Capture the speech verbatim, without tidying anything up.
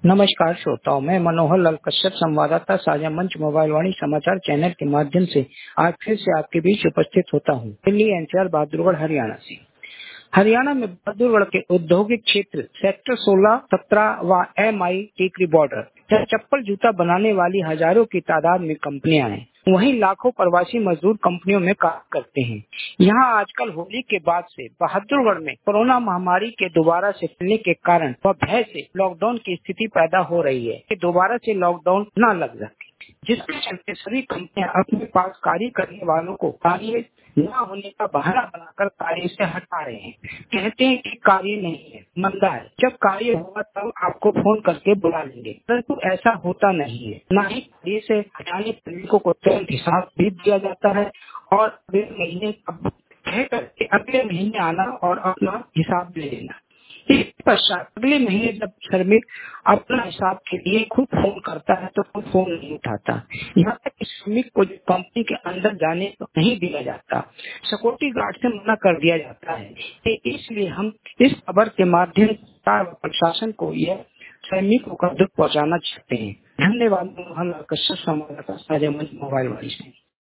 नमस्कार श्रोताओं, मैं मनोहर लाल कश्यप, संवाददाता साझा मंच मोबाइल वाणी समाचार चैनल के माध्यम से आज फिर से आपके बीच उपस्थित होता हूं। दिल्ली एनसीआर बहादुरगढ़ हरियाणा से। हरियाणा में बहादुरगढ़ के औद्योगिक क्षेत्र सेक्टर सोलह, सत्रह व एम आई टेकरी बॉर्डर जहाँ चप्पल जूता बनाने वाली हजारों की तादाद में कंपनियां हैं, वहीं लाखों प्रवासी मजदूर कंपनियों में काम करते हैं। यहाँ आजकल होली के बाद से बहादुरगढ़ में कोरोना महामारी के दोबारा से फैलने के कारण व भय से लॉकडाउन की स्थिति पैदा हो रही है कि दोबारा से लॉकडाउन न लग सके, जिसके चलते सभी कंपनियां अपने पास कार्य करने वालों को कार्य न होने का बहाना बनाकर कार्य से हटा रहे हैं। कहते हैं कि कार्य नहीं है, मंदा है, जब कार्य होगा तब आपको फोन करके बुला लेंगे, परंतु ऐसा होता नहीं है। न ही कार्य से हटाने श्रमिकों को तुरंत हिसाब भी दिया जाता है और अगले महीने कह करके अगले महीने आना और अपना हिसाब ले लेना। इसके पश्चात अगले महीने जब श्रमिक अपना हिसाब के लिए खुद फोन करता है तो खुद फोन नहीं उठाता। यहाँ तक कि श्रमिक को कंपनी के अंदर जाने को नहीं दिया जाता, सिक्योरिटी गार्ड से मना कर दिया जाता है। इसलिए हम इस खबर के माध्यम से प्रशासन को यह श्रमिकों का दुख पहुँचाना चाहते हैं। धन्यवाद। मोहन कश्यप, संवाददाता साझा मंच मोबाइल वाणी से।